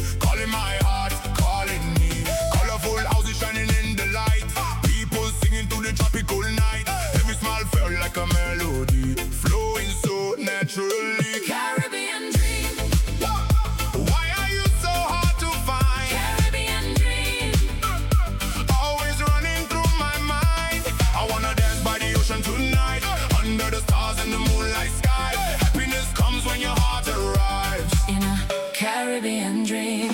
calling my heart, calling me. Colorful houses shining in the light, people singing to the tropical night. Every smile felt like a melody, flowing so naturally. Caribbean dream. Why are you so hard to find? Caribbean dream. Always running through my mind. I wanna dance by the ocean tonight, under the stars and the moonlight sky. Happiness comes when your heart arrives In a Caribbean dream.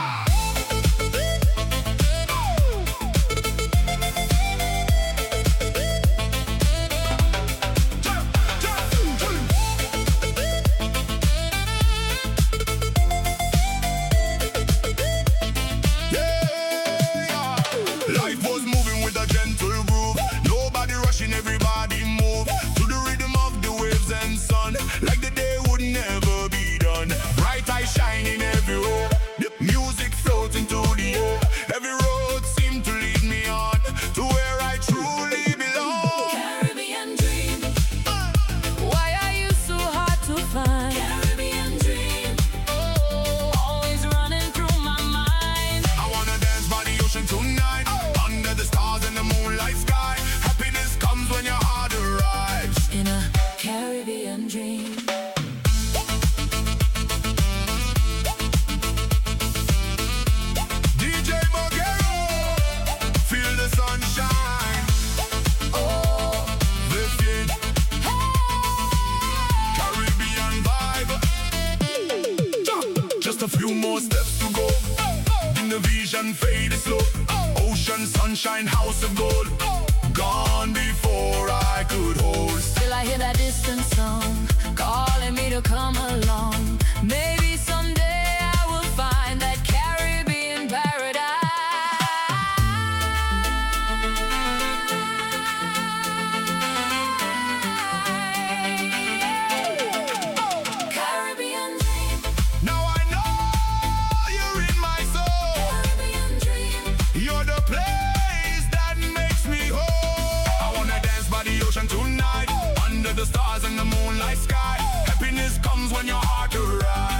Life was moving with a gentle groove, nobody rushing, everybody move to the rhythm of the waves and sun, like the day would never be done. Bright eyes shining everywhere, the music floating through the air. Every road seemed to lead me on to where I truly belong. Caribbean dream. Why are you so hard to find? Caribbean dream. Always running through my mind. I wanna dance by the ocean tonight, under the stars and the moonlight sky. Happiness comes when your heart arrives In a Caribbean dream. DJ Moguero, feel the sunshine. Oh, Lifting Caribbean vibe. Just a few more steps to go, then the vision fade slow. Ocean, sunshine, house of gold, gone before I could hold. till I hear that distant song calling me to come along. Maybe someday I will find that Caribbean paradise. Caribbean dream. Now I know you're in my soul. Caribbean dream. You're the place that makes me whole. I wanna dance by the ocean tonight, under the stars and the moonlight sky. Happiness comes when your heart arrives.